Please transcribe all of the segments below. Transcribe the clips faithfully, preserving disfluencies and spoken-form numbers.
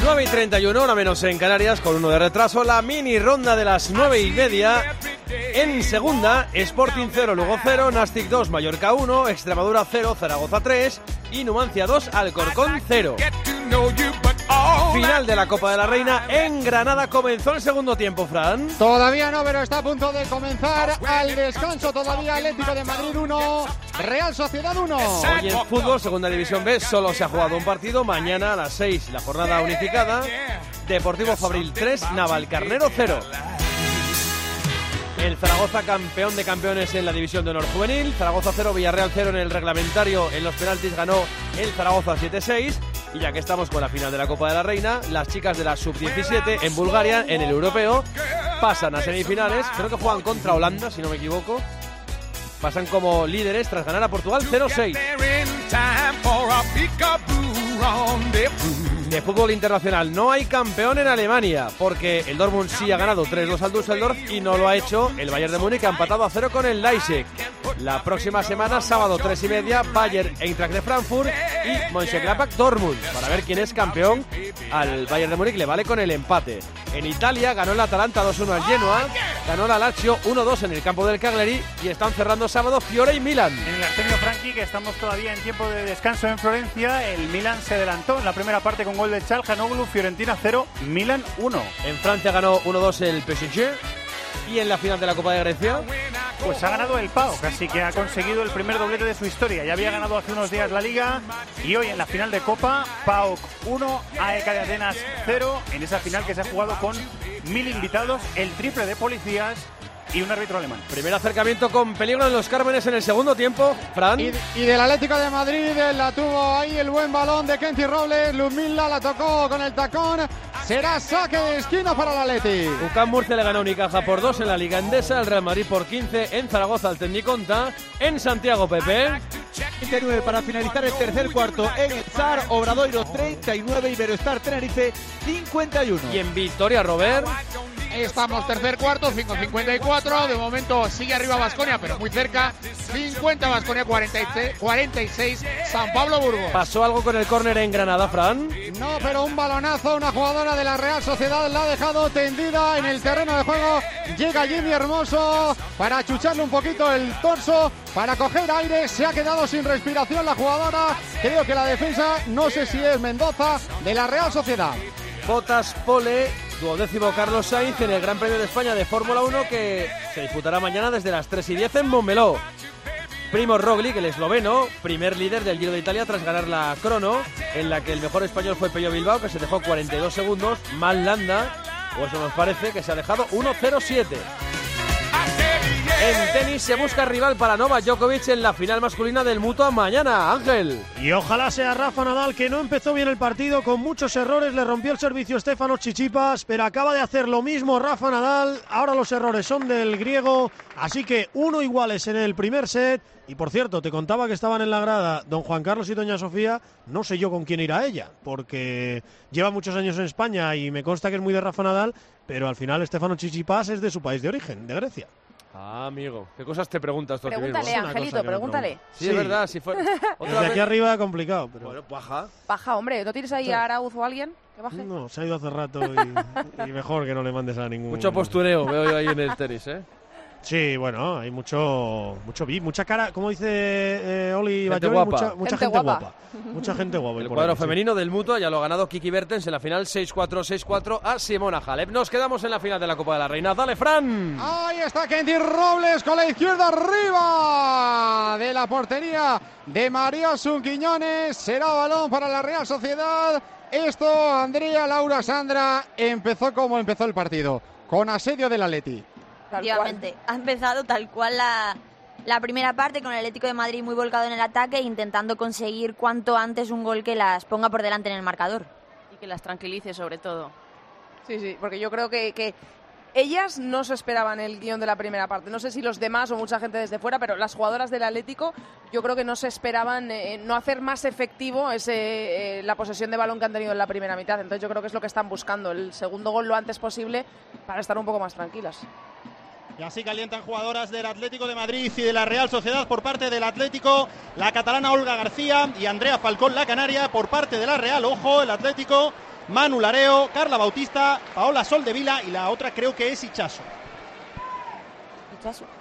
nueve y treinta y uno, hora menos en Canarias, con uno de retraso, la mini ronda de las nueve y media. En segunda, Sporting cero, Lugo cero, Nastic dos, Mallorca uno, Extremadura cero, Zaragoza tres y Numancia dos, Alcorcón cero. Final de la Copa de la Reina en Granada. Comenzó el segundo tiempo, Fran. Todavía no, pero está a punto de comenzar al descanso. Todavía Atlético de Madrid uno, Real Sociedad uno. Hoy en fútbol, segunda división B, solo se ha jugado un partido. Mañana a las seis, la jornada unificada. Deportivo Fabril tres, Navalcarnero cero. El Zaragoza, campeón de campeones en la división de honor juvenil. Zaragoza cero, Villarreal cero en el reglamentario. En los penaltis ganó el Zaragoza siete seis. Y ya que estamos con la final de la Copa de la Reina, las chicas de la sub diecisiete en Bulgaria, en el europeo, pasan a semifinales. Creo que juegan contra Holanda, si no me equivoco. Pasan como líderes tras ganar a Portugal cero seis. De fútbol internacional, no hay campeón en Alemania, porque el Dortmund sí ha ganado tres dos al Düsseldorf y no lo ha hecho el Bayern de Múnich, que ha empatado a cero con el Leipzig. La próxima semana, sábado tres y media, Bayern Eintracht de Frankfurt y Mönchengladbach Dortmund, para ver quién es campeón. Al Bayern de Múnich le vale con el empate. En Italia ganó el Atalanta dos uno al Genoa, ganó la Lazio uno dos en el campo del Cagliari y están cerrando sábado Fiore y Milan. En el Artemio Franchi, que estamos todavía en tiempo de descanso en Florencia, el Milan se adelantó en la primera parte con gol de Çalhanoğlu. Fiorentina cero, Milan uno. En Francia ganó uno dos el P S G. Y en la final de la Copa de Grecia, pues ha ganado el P A O K, así que ha conseguido el primer doblete de su historia. Ya había ganado hace unos días la Liga y hoy en la final de Copa, P A O K uno, A E K de Atenas cero, en esa final que se ha jugado con mil invitados, el triple de policías y un árbitro alemán. Primer acercamiento con peligro en los Cármenes en el segundo tiempo, Fran. Y, y del Atlético de Madrid la tuvo ahí el buen balón de Kenty Robles. Luzmila la tocó con el tacón. Será saque de esquina para el Atleti. Ucán Murcia le ganó a Unicaja por dos en la Liga Endesa, el Real Madrid por quince en Zaragoza al Tecniconta, en Santiago Pepe. treinta y nueve para finalizar el tercer cuarto en el Zar, Obradoiro treinta y nueve, Iberoestar Tenerife cincuenta y uno. Y en Vitoria, Robert. Estamos tercer cuarto, cinco cincuenta y cuatro. De momento sigue arriba Baskonia, pero muy cerca. cincuenta Baskonia, cuarenta y seis San Pablo Burgos. ¿Pasó algo con el córner en Granada, Fran? No, pero un balonazo. Una jugadora de la Real Sociedad la ha dejado tendida en el terreno de juego. Llega Jimmy Hermoso para achucharle un poquito el torso, para coger aire. Se ha quedado sin respiración la jugadora. Creo que la defensa, no sé si es Mendoza, de la Real Sociedad. Botas Pole, duodécimo Carlos Sainz en el Gran Premio de España de Fórmula uno, que se disputará mañana desde las tres y diez en Montmeló. Primo Roglic, el esloveno, primer líder del Giro de Italia tras ganar la crono, en la que el mejor español fue Pello Bilbao, que se dejó cuarenta y dos segundos. Mal Landa, o eso nos parece, que se ha dejado uno cero siete. En tenis se busca rival para Novak Djokovic en la final masculina del Mutua mañana, Ángel. Y ojalá sea Rafa Nadal, que no empezó bien el partido, con muchos errores, le rompió el servicio Stefanos Tsitsipas, pero acaba de hacer lo mismo Rafa Nadal. Ahora los errores son del griego, así que uno iguales en el primer set. Y por cierto, te contaba que estaban en la grada don Juan Carlos y doña Sofía. No sé yo con quién irá ella, porque lleva muchos años en España y me consta que es muy de Rafa Nadal, pero al final Stefanos Tsitsipas es de su país de origen, de Grecia. Ah, amigo, ¿qué cosas te preguntas tú? Pregúntale, Angelito, pregúntale. Sí, sí, es verdad, si fue... Desde aquí arriba complicado, pero... Bueno, baja. Baja, hombre, ¿no tienes ahí a Arauz o alguien que baje? No, se ha ido hace rato y, y mejor que no le mandes a ningún... Mucho postureo veo yo ahí en el tenis, ¿eh? Sí, bueno, hay mucho mucho vi, mucha cara, como dice eh, Oli gente Bayoy, guapa. mucha, mucha gente gente guapa. guapa. Mucha gente guapa. El por cuadro aquí, femenino sí. del Mutua ya lo ha ganado Kiki Bertens en la final seis cuatro seis cuatro a Simona Halep. Nos quedamos en la final de la Copa de la Reina. ¡Dale, Fran! Ahí está Kenty Robles con la izquierda arriba de la portería de María Asun Quiñones. Será balón para la Real Sociedad. Esto, Andrea, Laura, Sandra, empezó como empezó el partido, con asedio del Atleti. Efectivamente, ha empezado tal cual la, la primera parte, con el Atlético de Madrid muy volcado en el ataque, intentando conseguir cuanto antes un gol que las ponga por delante en el marcador. Y que las tranquilice sobre todo. Sí, sí, porque yo creo que, que ellas no se esperaban el guión de la primera parte. No sé si los demás o mucha gente desde fuera, pero las jugadoras del Atlético yo creo que no se esperaban eh, no hacer más efectivo ese, eh, la posesión de balón que han tenido en la primera mitad. Entonces yo creo que es lo que están buscando, el segundo gol lo antes posible para estar un poco más tranquilas. Y así calientan jugadoras del Atlético de Madrid y de la Real Sociedad por parte del Atlético, la catalana Olga García y Andrea Falcón, la canaria, por parte de la Real. Ojo, el Atlético Manu Lareo, Carla Bautista, Paola Soldevila y la otra creo que es Ichaso. Ichaso.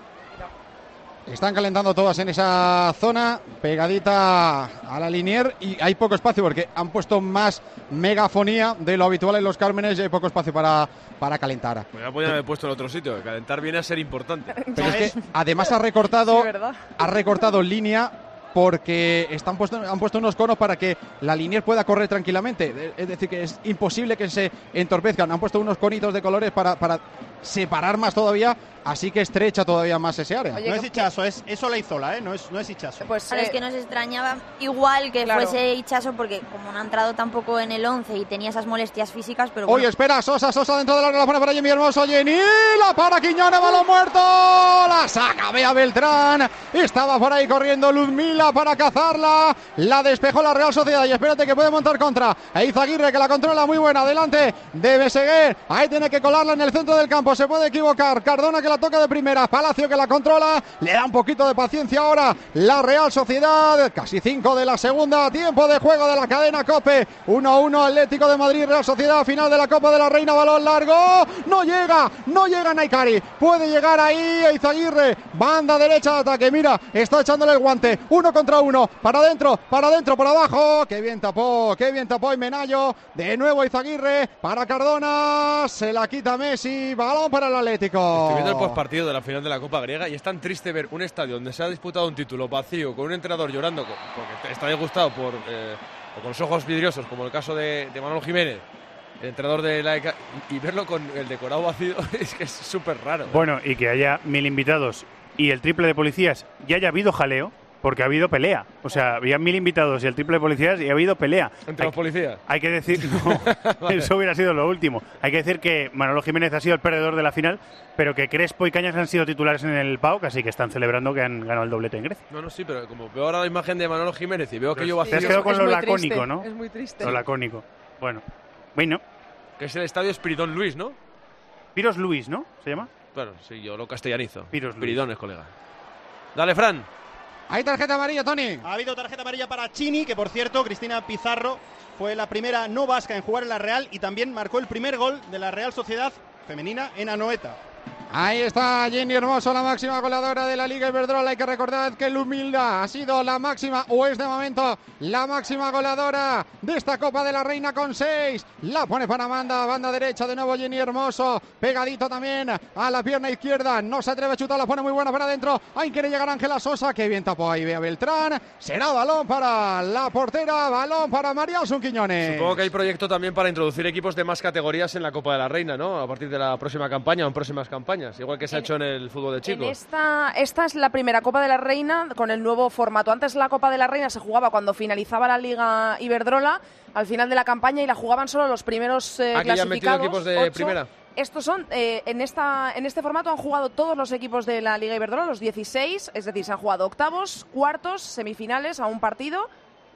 Están calentando todas en esa zona, pegadita a la linier, y hay poco espacio porque han puesto más megafonía de lo habitual en los Cármenes y hay poco espacio para, para calentar. Pues ya podían haber puesto en otro sitio, calentar viene a ser importante. Pero es que además ha recortado, Sí, ¿verdad? ha recortado línea porque están puesto, han puesto unos conos para que la linier pueda correr tranquilamente. Es decir, que es imposible que se entorpezcan. Han puesto unos conitos de colores para, para separar más todavía, así que estrecha todavía más ese área. Oye, No que- es Ichaso, es, es Olaizola, ¿eh? No es, no es Ichaso. Pues Claro, eh, es que nos extrañaba igual que claro. fuese Ichaso, porque como no ha entrado tampoco en el once y tenía esas molestias físicas, pero Oye, bueno. espera, Sosa, Sosa dentro del área, la pone para Jenny Hermoso, Jenny, la para Quiñones, balón muerto, la saca Bea Beltrán, estaba por ahí corriendo Luzmila para cazarla, la despejó la Real Sociedad y espérate que puede montar contra Eizaguirre, que la controla muy buena, adelante de Beseguer, ahí tiene que colarla en el centro del campo, se puede equivocar, Cardona que la toca de primera, Palacio que la controla, le da un poquito de paciencia ahora la Real Sociedad, casi cinco de la segunda, tiempo de juego de la cadena COPE, uno a uno Atlético de Madrid, Real Sociedad, final de la Copa de la Reina, balón largo, no llega, no llega Naikari, puede llegar ahí Eizaguirre, banda derecha de ataque, mira, está echándole el guante, uno contra uno, para adentro, para adentro, por abajo, qué bien tapó, qué bien tapó Menayo, de nuevo Eizaguirre, para Cardona, se la quita Messi, balón para el Atlético. Estoy viendo el postpartido de la final de la Copa Griega y es tan triste ver un estadio donde se ha disputado un título vacío, con un entrenador llorando con- porque está disgustado por, eh, o con los ojos vidriosos, como el caso de, de Manolo Jiménez, el entrenador de la E C A, y, y verlo con el decorado vacío es que es súper raro. Bueno, y que haya mil invitados y el triple de policías y haya habido jaleo, porque ha habido pelea. O sea, había mil invitados y el triple de policías y ha habido pelea. Entre hay, los policías. Hay que decir, no, Vale. eso hubiera sido lo último. Hay que decir que Manolo Jiménez ha sido el perdedor de la final, pero que Crespo y Cañas han sido titulares en el P A O K, así que están celebrando que han ganado el doblete en Grecia. No, no, sí, pero como veo ahora la imagen de Manolo Jiménez y veo que yo Te vacío, has quedado con es lo muy lacónico, triste, ¿no? Es muy triste. Lo lacónico. Bueno, bueno. que es el estadio Espiridón Luis, ¿no? Piros Luis, ¿no? ¿Se llama? Claro, sí, yo lo castellanizo. Piros Luis. Espiridones, colega. Dale, Fran. Hay tarjeta amarilla, Tony. Ha habido tarjeta amarilla para Chini, que por cierto, Cristina Pizarro fue la primera no vasca en jugar en la Real y también marcó el primer gol de la Real Sociedad femenina en Anoeta. Ahí está Jenny Hermoso, la máxima goleadora de la Liga Iberdrola. Hay que recordar que el Humilda ha sido la máxima, o es de momento la máxima goleadora de esta Copa de la Reina con seis. La pone para Amanda, banda derecha de nuevo Jenny Hermoso, pegadito también a la pierna izquierda. No se atreve a chutar, la pone muy buena para adentro. Ahí quiere llegar Ángela Sosa, que bien tapó ahí Bea Beltrán. Será balón para la portera, balón para María Asun Quiñones. Supongo que hay proyecto también para introducir equipos de más categorías en la Copa de la Reina, ¿no? A partir de la próxima campaña o en próximas campañas. Igual que se ha En- hecho en el fútbol de En chicos. esta, esta es la primera Copa de la Reina con el nuevo formato. Antes la Copa de la Reina se jugaba cuando finalizaba la Liga Iberdrola, al final de la campaña, y la jugaban solo los primeros eh, Aquí ya han metido clasificados. equipos de ocho. primera. Estos son, eh, en, esta, en este formato han jugado todos los equipos de la Liga Iberdrola, los dieciséis, es decir, se han jugado octavos, cuartos, semifinales a un partido,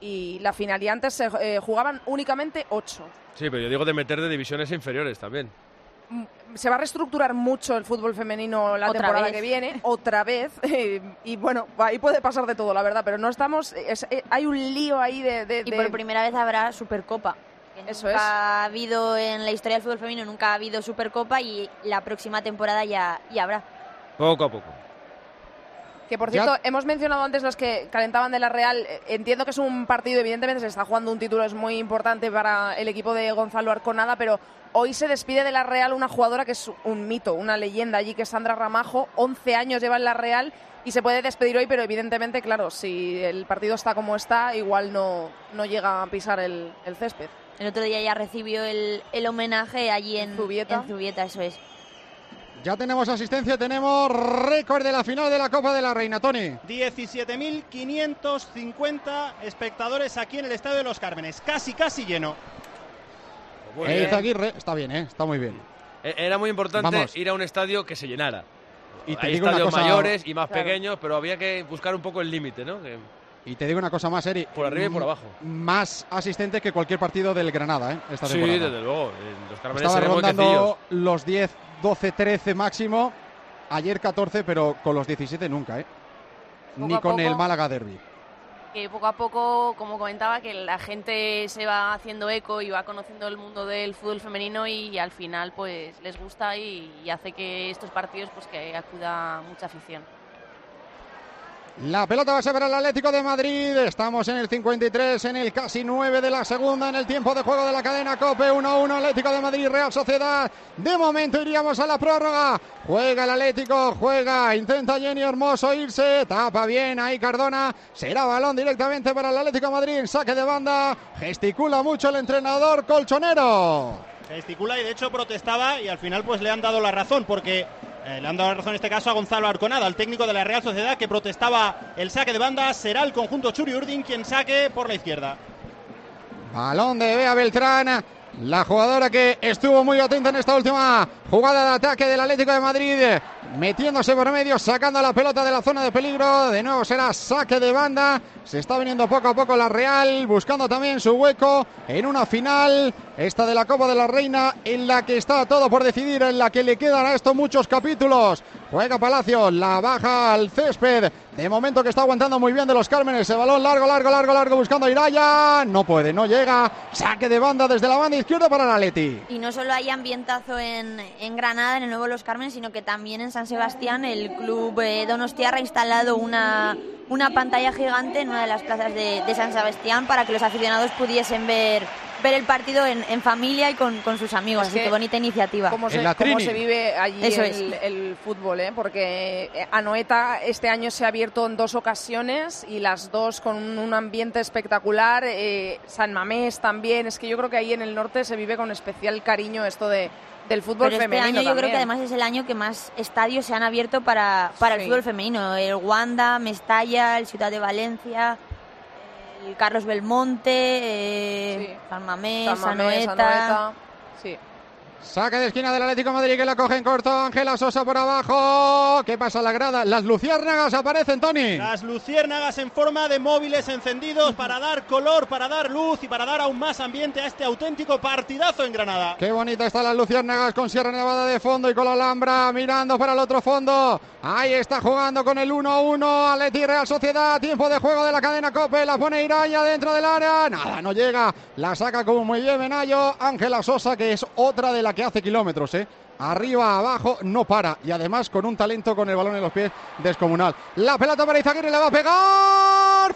y la final. Y antes se eh, jugaban únicamente ocho. Sí, pero yo digo de meter de divisiones inferiores también. Se va a reestructurar mucho el fútbol femenino la Otra temporada vez. que viene, otra vez, eh, y bueno, ahí puede pasar de todo, la verdad, pero no estamos, es- eh, hay un lío ahí de... de- Y de- por primera vez habrá Supercopa. Que Eso nunca es. ha habido en la historia del fútbol femenino, nunca ha habido Supercopa y la próxima temporada ya, ya habrá. Poco a poco. Que por Ya- cierto, hemos mencionado antes los que calentaban de la Real. Eh, Entiendo que es un partido, evidentemente se está jugando un título, es muy importante para el equipo de Gonzalo Arconada, pero hoy se despide de la Real una jugadora que es un mito, una leyenda allí, que es Sandra Ramajo. once años lleva en la Real y se puede despedir hoy, pero evidentemente, claro, si el partido está como está, igual no, no llega a pisar el, el césped. El otro día ya recibió el, el homenaje allí en, En Zubieta. en Zubieta, eso es. Ya tenemos asistencia, tenemos récord de la final de la Copa de la Reina, Tony. diecisiete mil quinientos cincuenta espectadores aquí en el Estadio de los Cármenes. Casi, casi lleno. Muy bien. Eizaguirre, está bien, ¿eh? Está muy bien. E- Era muy importante Vamos. ir a un estadio que se llenara. Y te Hay digo una estadios cosa- mayores y más Claro. pequeños, pero había que buscar un poco el límite, ¿no? Que Y te digo una cosa más, Eri. por arriba y por Mm, abajo. Más asistentes que cualquier partido del Granada, ¿eh? Esta Sí, temporada. desde luego. En los Cármenes Estaba se ven rondando huequecillos. los diez, doce, trece máximo. Ayer catorce, pero con los diecisiete nunca, ¿eh? Poco Ni a con poco. el Málaga Derby. que poco a poco, como comentaba, que la gente se va haciendo eco y va conociendo el mundo del fútbol femenino y, y al final pues les gusta y, y hace que estos partidos pues que acuda mucha afición. La pelota va a ser para el Atlético de Madrid. Estamos en el cincuenta y tres, en el casi nueve de la segunda, en el tiempo de juego de la cadena COPE. uno a uno Atlético de Madrid, Real Sociedad. De momento iríamos a la prórroga. Juega el Atlético, juega, intenta Jenny Hermoso irse, tapa bien ahí Cardona. Será balón directamente para el Atlético de Madrid, saque de banda. Gesticula mucho el entrenador colchonero. Gesticula y de hecho protestaba y al final pues le han dado la razón porque... Eh, le han dado la razón en este caso a Gonzalo Arconada, el técnico de la Real Sociedad, que protestaba el saque de banda. Será el conjunto Churi Urdin quien saque por la izquierda. Balón de Bea Beltrán, la jugadora que estuvo muy atenta en esta última jugada de ataque del Atlético de Madrid, metiéndose por medio, sacando la pelota de la zona de peligro. De nuevo será saque de banda. Se está viniendo poco a poco la Real, buscando también su hueco en una final, esta de la Copa de la Reina, en la que está todo por decidir, en la que le quedan a esto muchos capítulos. Juega Palacio, la baja al césped. De momento que está aguantando muy bien de los Cármenes. El balón largo, largo, largo, largo, buscando a Iraya. No puede, no llega. Saque de banda desde la banda izquierda para el Atleti. Y no solo hay ambientazo en, en Granada, en el nuevo Los Cármenes, sino que también en San Sebastián el club eh, Donostiarra ha instalado una... una pantalla gigante en una de las plazas de, de San Sebastián para que los aficionados pudiesen ver, ver el partido en, en familia y con, con sus amigos. Es así que, que bonita iniciativa. Cómo se, cómo se vive allí el, es. el fútbol, ¿eh? Porque Anoeta este año se ha abierto en dos ocasiones y las dos con un ambiente espectacular. Eh, San Mamés también. Es que yo creo que ahí en el norte se vive con especial cariño esto de... del fútbol Pero femenino. Este año yo también. creo que además es el año que más estadios se han abierto para, para sí. el fútbol femenino. El Wanda, Mestalla, el Ciudad de Valencia, el Carlos Belmonte, eh, sí. San Mamés, Anoeta. Anoeta. Sí. Saque de esquina del Atlético de Madrid que la coge en corto. Ángela Sosa por abajo. ¿Qué pasa? La grada. Las luciérnagas aparecen, Tony. Las luciérnagas en forma de móviles encendidos para dar color, para dar luz y para dar aún más ambiente a este auténtico partidazo en Granada. Qué bonita están las luciérnagas con Sierra Nevada de fondo y con la Alhambra mirando para el otro fondo. Ahí está jugando con el uno a uno. Atleti Real Sociedad. Tiempo de juego de la cadena COPE. La pone Iraya dentro del área. Nada, no llega. La saca como muy bien Menayo. Ángela Sosa, que es otra de la que hace kilómetros, ¿eh? Arriba, abajo, no para. Y además con un talento con el balón en los pies descomunal. La pelota para Izaguirre, le va a pegar.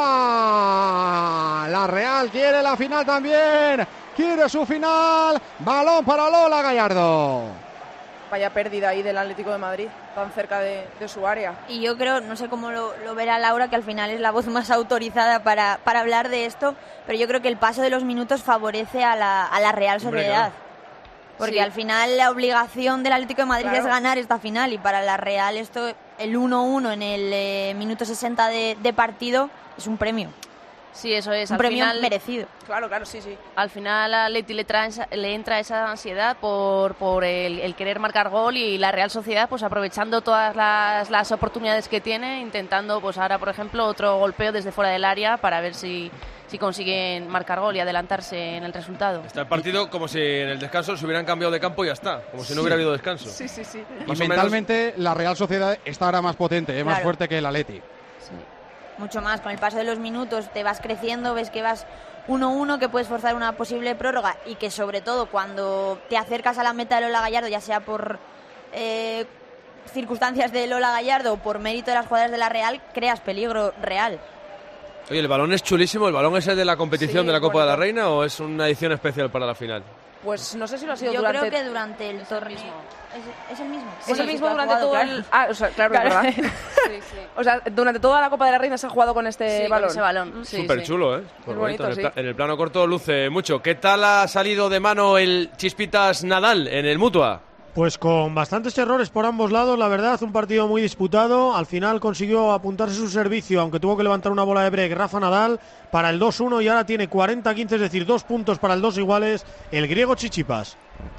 ¡Fuera! La Real quiere la final también. Quiere su final. Balón para Lola Gallardo. Vaya pérdida ahí del Atlético de Madrid, tan cerca de, de su área. Y yo creo, no sé cómo lo, lo verá Laura, que al final es la voz más autorizada para, para hablar de esto, pero yo creo que el paso de los minutos favorece a la, a la Real Sociedad. Porque sí. al final la obligación del Atlético de Madrid claro. es ganar esta final, y para la Real esto, el uno uno en el eh, minuto sesenta de, de partido es un premio. Sí, eso es. Un al premio final, merecido. Claro, claro, sí, sí. Al final a Atleti le, trae, le entra esa ansiedad por, por el, el querer marcar gol, y la Real Sociedad pues aprovechando todas las, las oportunidades que tiene, intentando pues ahora por ejemplo otro golpeo desde fuera del área para ver si, si consiguen marcar gol y adelantarse en el resultado. Está el partido como si en el descanso se hubieran cambiado de campo y ya está, como si no hubiera habido descanso. Sí, sí, sí. Y mentalmente menos... la Real Sociedad está ahora más potente, es claro. más fuerte que el Atleti. Sí. Mucho más, con el paso de los minutos te vas creciendo, ves que vas uno uno, que puedes forzar una posible prórroga, y que sobre todo cuando te acercas a la meta de Lola Gallardo, ya sea por eh, circunstancias de Lola Gallardo o por mérito de las jugadoras de la Real, creas peligro real. Oye, el balón es chulísimo. ¿El balón es el de la competición sí, de la Copa bonito. de la Reina o es una edición especial para la final? Pues no sé si lo ha sido Yo durante... creo que durante el torneo. ¿Es, ¿Es el mismo? Sí, es el mismo sí, durante jugado, todo claro. el... Ah, o sea, claro, claro. ¿verdad? sí, sí. O sea, durante toda la Copa de la Reina se ha jugado con este sí, balón. Con ese balón. Sí, Súper sí. chulo, ¿eh? Por es bonito, bonito. En, sí. el pla- en el plano corto luce mucho. ¿Qué tal ha salido de mano el Chispitas Nadal en el Mutua? Pues con bastantes errores por ambos lados, la verdad, un partido muy disputado. Al final consiguió apuntarse su servicio, aunque tuvo que levantar una bola de break Rafa Nadal para el dos uno, y ahora tiene cuarenta a quince, es decir, dos puntos para el dos iguales, el griego Tsitsipas.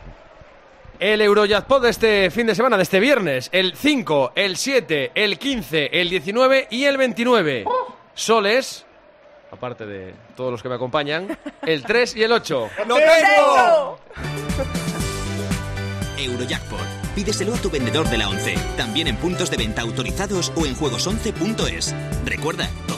El Eurojackpot de este fin de semana, de este viernes, el cinco, el siete, el quince, el diecinueve y el veintinueve. Soles, aparte de todos los que me acompañan, el tres y el ocho. ¡Lo tengo! Eurojackpot. Pídeselo a tu vendedor de la once, también en puntos de venta autorizados o en juegos once punto es. Recuerda,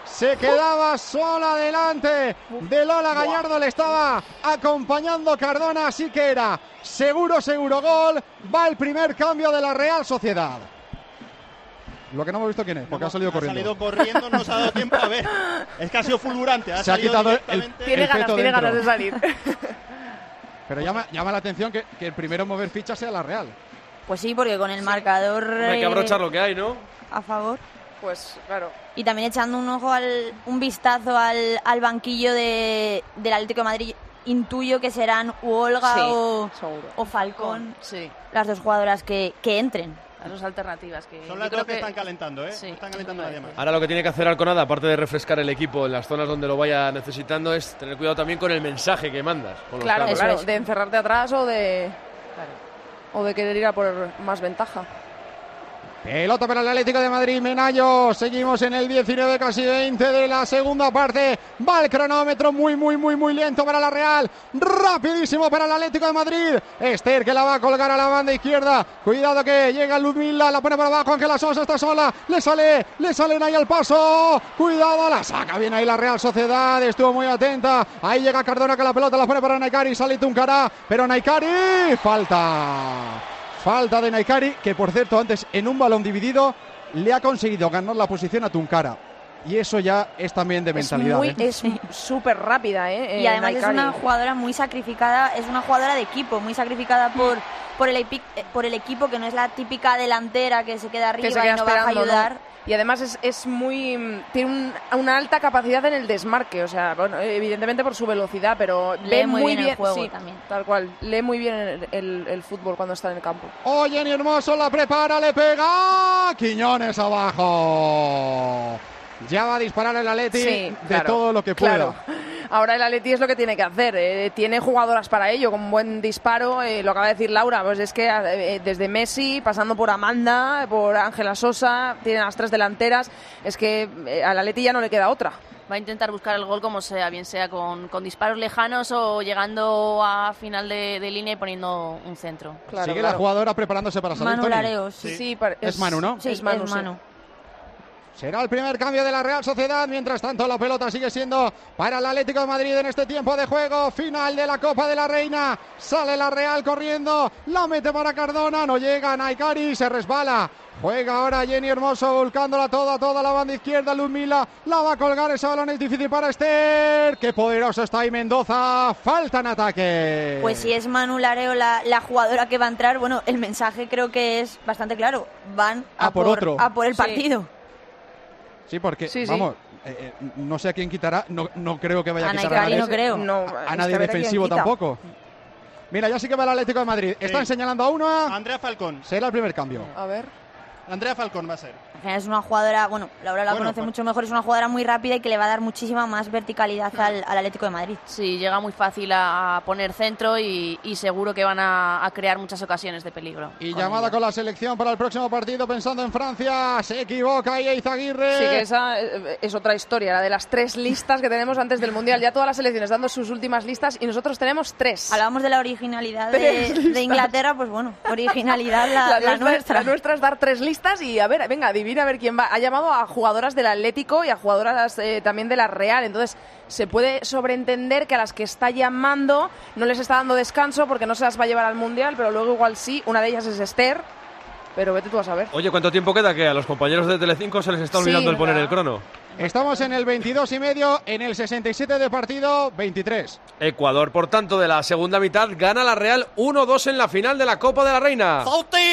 Se quedaba sola delante de Lola Gallardo, le estaba acompañando Cardona, así que era seguro, seguro gol. Va el primer cambio de la Real Sociedad. Lo que no hemos visto quién es, porque no, ha salido ha corriendo. Ha salido corriendo, no se ha dado tiempo a ver. Es que ha sido fulgurante. Ha se ha quitado el, Tiene el ganas, tiene dentro. ganas de salir. Pero llama, llama la atención que, que el primero en mover ficha sea la Real. Pues sí, porque con el marcador... Hay que abrochar lo que hay, ¿no? A favor. Pues claro. Y también echando un ojo, al un vistazo al, al banquillo de, del Atlético de Madrid. Intuyo que serán Olga sí, o, o Falcón, sí. las dos jugadoras que, que entren. Las dos alternativas. Que Son las dos que, que están calentando, ¿eh? Sí, están calentando nadie más. Ahora lo que tiene que hacer Alconada, aparte de refrescar el equipo en las zonas donde lo vaya necesitando, es tener cuidado también con el mensaje que mandas. Con los claro, cambios. claro, de encerrarte atrás o de, claro. o de querer ir a por más ventaja. Pelota para el Atlético de Madrid, Menayo. Seguimos en el diecinueve, casi veinte de la segunda parte. Va el cronómetro muy, muy, muy, muy lento para la Real. Rapidísimo para el Atlético de Madrid. Esther que la va a colgar a la banda izquierda. Cuidado que llega Ludmila, la pone por abajo. Ángela Sosa está sola. Le sale, le salen ahí al paso. Cuidado, la saca bien ahí la Real Sociedad. Estuvo muy atenta. Ahí llega Cardona que la pelota la pone para Naikari. Sale Tuncará, pero Naikari falta. Falta de Naikari, que por cierto antes en un balón dividido le ha conseguido ganar la posición a Tuncara. Y eso ya es también de mentalidad. Muy, ¿eh? Es súper rápida, ¿eh? Y además Naikari. es una jugadora muy sacrificada, es una jugadora de equipo, muy sacrificada por, por, el, por el equipo, que no es la típica delantera que se queda arriba que se queda y no baja a ayudar. ¿no? Y además es, es muy tiene un, una alta capacidad en el desmarque, o sea, bueno, evidentemente por su velocidad, pero lee lee muy muy bien, bien el juego sí, también. Tal cual, lee muy bien el, el, el fútbol cuando está en el campo. Oh, Jenny Hermoso la prepara, le pega. Quiñones abajo. Ya va a disparar el Atleti sí, de claro, todo lo que pueda. Claro. Ahora el Atleti es lo que tiene que hacer. Eh, tiene jugadoras para ello, con buen disparo. Eh, lo acaba de decir Laura, pues es que eh, desde Messi, pasando por Amanda, por Ángela Sosa, tienen las tres delanteras. Es que eh, al Atleti ya no le queda otra. Va a intentar buscar el gol como sea, bien sea con, con disparos lejanos o llegando a final de, de línea y poniendo un centro. Claro, Sigue claro. la jugadora preparándose para salir. Manu Lareos. Sí, sí, es, es Manu, ¿no? Sí, es Manu. Es Manu. Sí. Será el primer cambio de la Real Sociedad. Mientras tanto, la pelota sigue siendo para el Atlético de Madrid en este tiempo de juego. Final de la Copa de la Reina. Sale la Real corriendo. La mete para Cardona. No llega Naikari. Se resbala. Juega ahora Jenny Hermoso, volcándola toda, toda la banda izquierda. Ludmila la va a colgar. Ese balón es difícil para Esther. Qué poderoso está ahí Mendoza. Falta en ataque. Pues si es Manu Lareo la, la jugadora que va a entrar, bueno, el mensaje creo que es bastante claro. Van a, a por, por otro. A por el sí. partido. Sí, porque, sí, vamos, sí. Eh, eh, no sé a quién quitará, no, no creo que vaya a, a quitar Naikari, a no creo. No, a, a nadie defensivo tampoco. Mira, ya sí que va el Atlético de Madrid. Sí. Están señalando a uno. Andrea Falcón. Será el primer cambio. A ver. Andrea Falcón va a ser. Al final es una jugadora, bueno, Laura la bueno, conoce pues, mucho mejor, es una jugadora muy rápida y que le va a dar muchísima más verticalidad al, al Atlético de Madrid. Sí, llega muy fácil a, a poner centro y, y seguro que van a, a crear muchas ocasiones de peligro. Y con llamada ella. con la selección para el próximo partido, pensando en Francia. Se equivoca ahí Eizaguirre. Sí, que esa es otra historia, la de las tres listas que tenemos antes del Mundial. Ya todas las selecciones dando sus últimas listas y nosotros tenemos tres. Hablábamos de la originalidad de, de Inglaterra, pues bueno, originalidad la, la, la nuestra. La nuestra es dar tres listas y a ver, venga, adivina a ver quién va. Ha llamado a jugadoras del Atlético y a jugadoras eh, también de la Real. Entonces se puede sobreentender que a las que está llamando no les está dando descanso porque no se las va a llevar al Mundial, pero luego igual sí. Una de ellas es Esther, pero vete tú a saber. Oye, ¿cuánto tiempo queda? Que a los compañeros de Telecinco se les está olvidando Sí, el poner ¿verdad? el crono. Estamos en el veintidós y medio, en el sesenta y siete de partido, veintitrés. Ecuador, por tanto, de la segunda mitad, gana la Real uno dos en la final de la Copa de la Reina.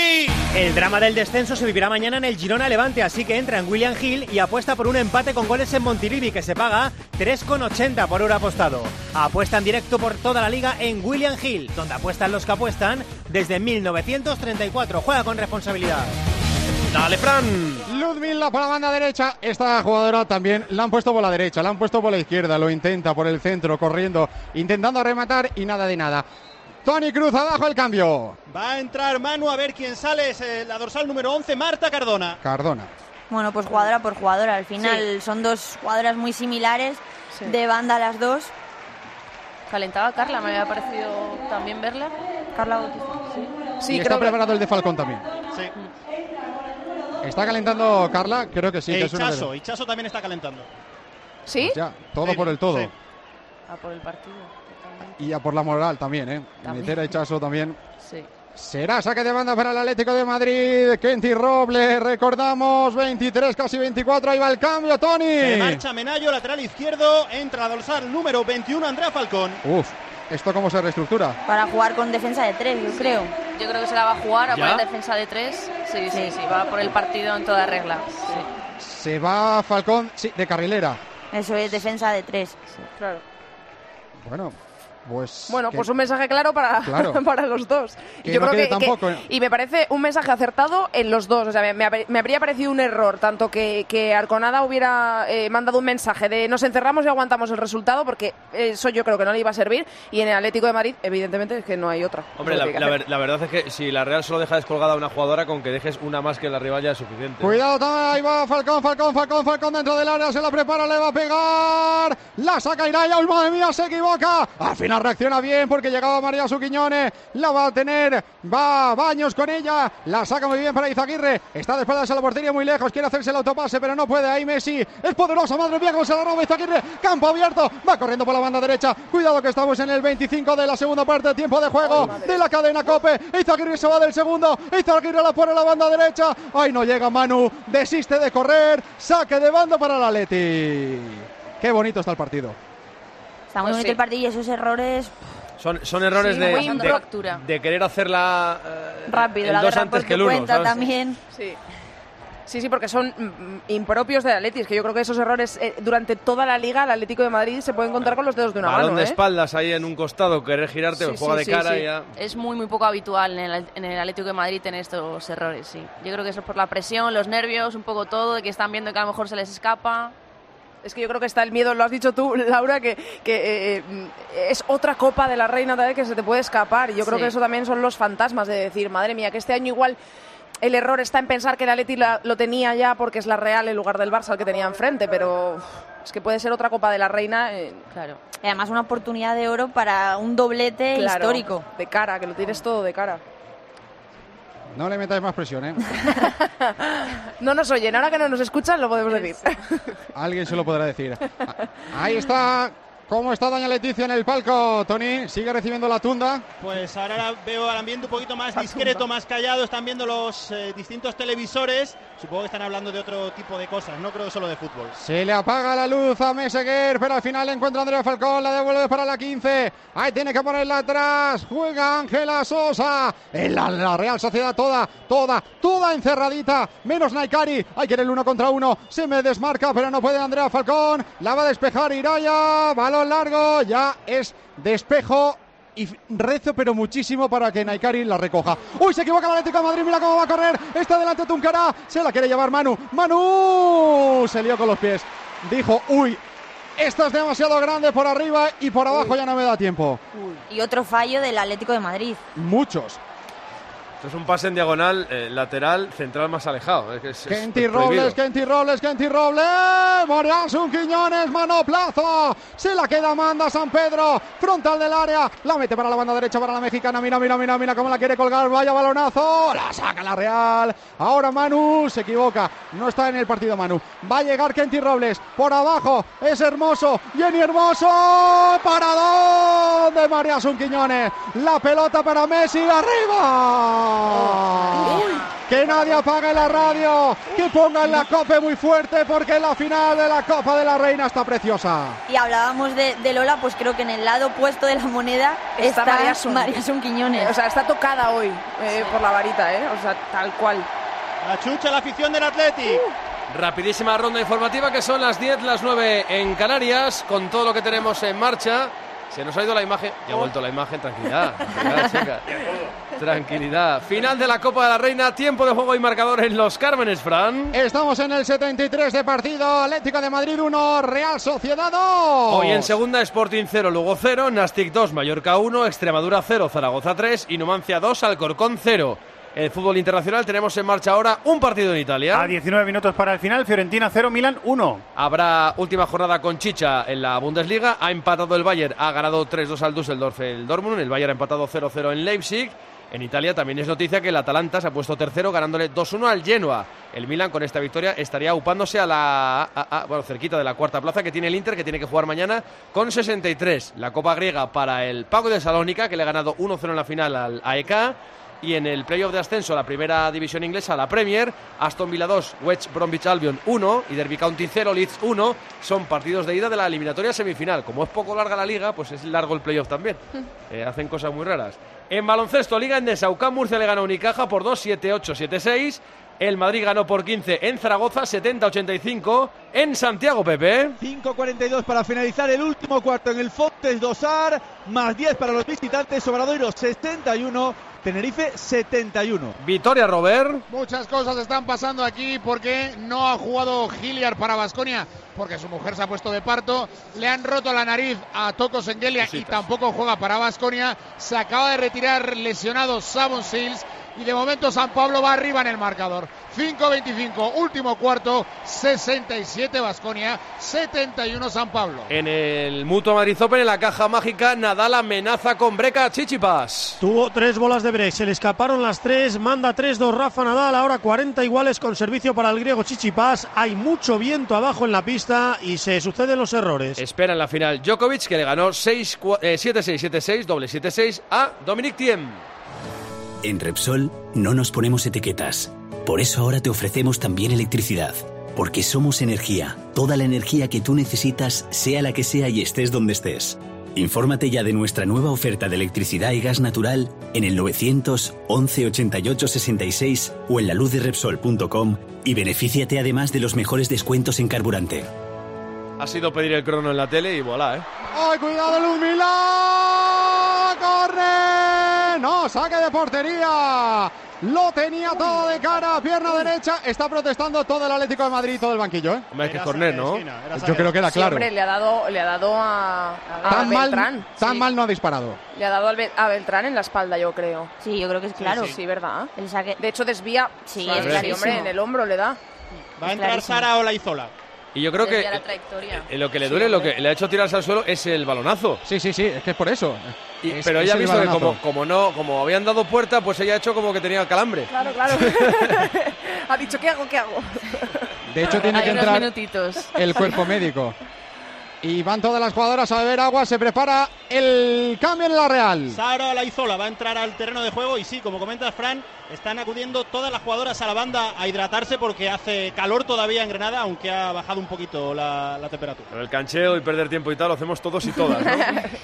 El drama del descenso se vivirá mañana en el Girona Levante, así que entra en William Hill y apuesta por un empate con goles en Montilivi, que se paga tres con ochenta por euro apostado. Apuesta en directo por toda la liga en William Hill, donde apuestan los que apuestan desde mil novecientos treinta y cuatro. Juega con responsabilidad. Dale, Fran. Ludmila por la banda derecha. Esta jugadora también la han puesto por la derecha, la han puesto por la izquierda. Lo intenta por el centro, corriendo, intentando rematar y nada de nada. Toni Cruz abajo, el cambio. Va a entrar Manu, a ver quién sale. Es eh, la dorsal número once, Marta Cardona. Cardona. Bueno, pues jugadora por jugadora. Al final sí. Son dos jugadoras muy similares, sí. De banda las dos. Calentaba Carla, me había parecido también verla. Carla Bautista. Sí, sí, y creo está preparado que... el de Falcón también. Sí. ¿Está calentando Carla? Creo que sí. E que es Ichazo, de... Ichazo también está calentando. ¿Sí? Pues ya, todo sí, por el todo. Sí. A por el partido. Totalmente. Y a por la moral también, ¿eh? También. Meter a Echazo también. Sí. Será saque de banda para el Atlético de Madrid. Kenty Robles, recordamos, veintitrés, casi veinticuatro. Ahí va el cambio, Tony. Se marcha Menayo, lateral izquierdo. Entra a dorsal número veintiuno, Andrea Falcón. Uf, ¿esto cómo se reestructura? Para jugar con defensa de tres, yo creo. Yo creo que se la va a jugar a ¿Ya? poner defensa de tres. Sí, sí, sí, sí, va por el partido en toda regla. Sí. Se va Falcón, sí, de carrilera. Eso es, defensa de tres. Sí, claro. Bueno, pues... Bueno, que... pues un mensaje claro para, claro. para los dos. Que Yo no creo quede que, tampoco, que, ¿eh? y me parece un mensaje acertado en los dos. O sea, me, me, me habría parecido un error tanto que, que Arconada hubiera eh, mandado un mensaje de nos encerramos y aguantamos el resultado, porque eso yo creo que no le iba a servir. Y en el Atlético de Madrid, evidentemente, es que no hay otra. Hombre, la, la, ver, la verdad es que si la Real solo deja descolgada a una jugadora, con que dejes una más que la rival ya es suficiente. Cuidado, ahí va Falcón, Falcón, Falcón, Falcón dentro del área, se la prepara, le va a pegar, la saca Iraya, ¡uy, madre mía, se equivoca! Al final reacciona bien porque llegaba María Suquiñones, la va a tener, va Baños con ella, la saca muy bien para Izaguirre, está de espaldas a la portería muy lejos, quiere hacerse el autopase, pero no puede, ahí Messi, es poderosa, madre mía, cómo se la roba Izaguirre, campo abierto, va corriendo por la banda derecha, cuidado que estamos en el veinticinco de la segunda parte, tiempo de juego de la cadena COPE, Izaguirre se va del segundo, Izaguirre la pone a la banda derecha, ay, no llega Manu, desiste de correr, saque de banda para el Atleti. Qué bonito está el partido. Está muy Pues bonito sí. el partido y esos errores... Son, son errores Sí, de, muy de, factura. de querer hacerla eh, rápido, el la dos guerra antes por que el tu uno, cuenta ¿sabes? también. Sí. Sí, sí, porque son mm, impropios del Atleti. Es que yo creo que esos errores eh, durante toda la liga, el Atlético de Madrid se pueden contar con los dedos de una Balón mano. de ¿eh? espaldas ahí en un costado, querer girarte, Sí, o juega sí, de sí, cara sí. y ya. Es muy, muy poco habitual en el, en el Atlético de Madrid tener estos errores, sí. Yo creo que eso es por la presión, los nervios, un poco todo, de que están viendo que a lo mejor se les escapa. Es que yo creo que está el miedo, lo has dicho tú, Laura, que, que eh, es otra Copa de la Reina también que se te puede escapar. Y yo creo Sí. que eso también son los fantasmas de decir, madre mía, que este año igual el error está en pensar que el Atleti la- lo tenía ya porque es la Real en lugar del Barça el que tenía enfrente, pero uf, es que puede ser otra Copa de la Reina. Eh, Claro. Y además una oportunidad de oro para un doblete claro, histórico. de cara, que lo tienes todo de cara. No le metáis más presión, ¿eh? No nos oyen, ahora que no nos escuchan lo podemos decir. Alguien se lo podrá decir. Ahí está. ¿Cómo está doña Leticia en el palco, Tony? ¿Sigue recibiendo la tunda? Pues ahora veo al ambiente un poquito más discreto, más callado. Están viendo los eh, distintos televisores. Supongo que están hablando de otro tipo de cosas, no creo solo de fútbol. Se le apaga la luz a Meseguer, pero al final encuentra a Andrea Falcón, la devuelve para la quince. Ahí tiene que ponerla atrás. Juega Ángela Sosa. En la, la Real Sociedad toda, toda, toda encerradita. Menos Naikari. Hay que ir el uno contra uno. Se me desmarca, pero no puede Andrea Falcón. La va a despejar Iraya. Balón largo. Ya es despejo. Y rezo pero muchísimo para que Naikari la recoja. ¡Uy! Se equivoca el Atlético de Madrid, mira cómo va a correr. Está delante Tuncará, se la quiere llevar Manu. ¡Manu! Se lió con los pies. Dijo, uy, esta es demasiado grande por arriba y por abajo ya no me da tiempo. Y otro fallo del Atlético de Madrid. Muchos. Esto es un pase en diagonal, eh, lateral, central más alejado. Es, que es, Kenty es Robles, prohibido. Kenty Robles, Kenty Robles. Moriansun Quiñones, manoplazo. Se la queda Amanda San Pedro. Frontal del área. La mete para la banda derecha para la mexicana. Mira, mira, mira, mira cómo la quiere colgar. Vaya balonazo. La saca la Real. Ahora Manu se equivoca. No está en el partido Manu. Va a llegar Kenty Robles. Por abajo. Es Hermoso. Jenny Hermoso. Paradón de Moriansun Quiñones. La pelota para Messi. Arriba. Que nadie apague la radio, que pongan la copa muy fuerte porque la final de la Copa de la Reina está preciosa. Y hablábamos de, de Lola, pues creo que en el lado opuesto de la moneda Está está, María Sun. María Sun Quiñones. O sea, está tocada hoy eh, por la varita, ¿eh? O sea, tal cual. La chucha, la afición del Athletic. Rapidísima ronda informativa que son las diez, las nueve en Canarias, con todo lo que tenemos en marcha. Se nos ha ido la imagen. Ya ha vuelto la imagen, tranquilidad. Tranquilidad, chica. Tranquilidad. Final de la Copa de la Reina, tiempo de juego y marcador en Los Cármenes, Fran. Estamos en el setenta y tres de partido. Atlético de Madrid uno, Real Sociedad dos. Hoy en segunda, Sporting cero, Lugo cero, Nastic dos, Mallorca uno, Extremadura cero, Zaragoza tres y Numancia dos, Alcorcón cero. El fútbol internacional tenemos en marcha ahora un partido en Italia. A diecinueve minutos para el final, Fiorentina cero, Milan uno. Habrá última jornada con chicha en la Bundesliga. Ha empatado el Bayern, ha ganado tres dos al Düsseldorf el Dortmund. El Bayern ha empatado cero cero en Leipzig. En Italia también es noticia que el Atalanta se ha puesto tercero ganándole dos uno al Genoa. El Milan con esta victoria estaría upándose a la a, a, bueno, cerquita de la cuarta plaza que tiene el Inter, que tiene que jugar mañana con sesenta y tres. La Copa griega para el PAOK de Salónica, que le ha ganado uno cero en la final al A E K. Y en el playoff de ascenso a la primera división inglesa, la Premier, Aston Villa dos, West Bromwich Albion uno y Derby County cero, Leeds uno. Son partidos de ida de la eliminatoria semifinal. Como es poco larga la liga, pues es largo el playoff también. Eh, hacen cosas muy raras. En baloncesto, Liga Endesa, U C A M Murcia le ganó a Unicaja por dos, siete ocho, siete seis. El Madrid ganó por quince en Zaragoza, setenta a ochenta y cinco. En Santiago, Pepe. cinco cuarenta y dos para finalizar el último cuarto en el Fontes Dosar. Más diez para los visitantes. Obradoiro sesenta y uno. Tenerife setenta y uno. Vitoria, Robert. Muchas cosas están pasando aquí porque no ha jugado Hilliard para Baskonia, porque su mujer se ha puesto de parto. Le han roto la nariz a Toko Sengelia y tampoco juega para Baskonia. Se acaba de retirar lesionado Savon Seals. Y de momento San Pablo va arriba en el marcador. cinco veinticinco, último cuarto, sesenta y siete Baskonia, setenta y uno San Pablo. En el Mutua Madrid Open, en la caja mágica, Nadal amenaza con break a Tsitsipas. Tuvo tres bolas de break, se le escaparon las tres, manda tres dos Rafa Nadal, ahora cuarenta iguales con servicio para el griego Tsitsipas. Hay mucho viento abajo en la pista y se suceden los errores. Espera en la final Djokovic, que le ganó siete seis, siete seis, doble siete seis a Dominic Thiem. En Repsol no nos ponemos etiquetas. Por eso ahora te ofrecemos también electricidad. Porque somos energía. Toda la energía que tú necesitas, sea la que sea y estés donde estés. Infórmate ya de nuestra nueva oferta de electricidad y gas natural en el novecientos once ochenta y ocho sesenta y seis o en la luz de repsol punto com y benefíciate además de los mejores descuentos en carburante. Ha sido pedir el crono en la tele y voilà, ¿eh? ¡Ay, cuidado, Luz Milá! ¡Corre! No, saque de portería. Lo tenía todo de cara, pierna derecha. Está protestando todo el Atlético de Madrid, todo el banquillo, ¿eh? Hombre, es que es córner, ¿no? Yo creo que era claro. Sí, hombre, le ha dado, le ha dado a, a tan Beltrán. Mal, tan sí. mal no ha disparado. Le ha dado a Beltrán en la espalda, yo creo. Sí, yo creo que es claro. Sí, sí, sí, ¿verdad? El saque... De hecho, desvía. Sí, claro, es clarísimo. Hombre, en el hombro le da. Va a entrar Sara Olaizola. Y yo creo que eh, lo que le duele, sí, lo que le ha hecho tirarse al suelo es el balonazo. Sí, sí, sí, es que es por eso. Y, es, pero es ella ha visto que como, balonazo. como no, como habían dado puerta, pues ella ha hecho como que tenía el calambre. Claro, claro. Ha dicho, ¿qué hago, qué hago? De hecho, tiene Hay que unos entrar minutitos. el cuerpo médico. Y van todas las jugadoras a beber agua. Se prepara el cambio en la Real. Sara Olaizola va a entrar al terreno de juego. Y sí, como comentas, Fran, están acudiendo todas las jugadoras a la banda a hidratarse porque hace calor todavía en Granada, aunque ha bajado un poquito la, la temperatura. Pero el cancheo y perder tiempo y tal lo hacemos todos y todas, ¿no?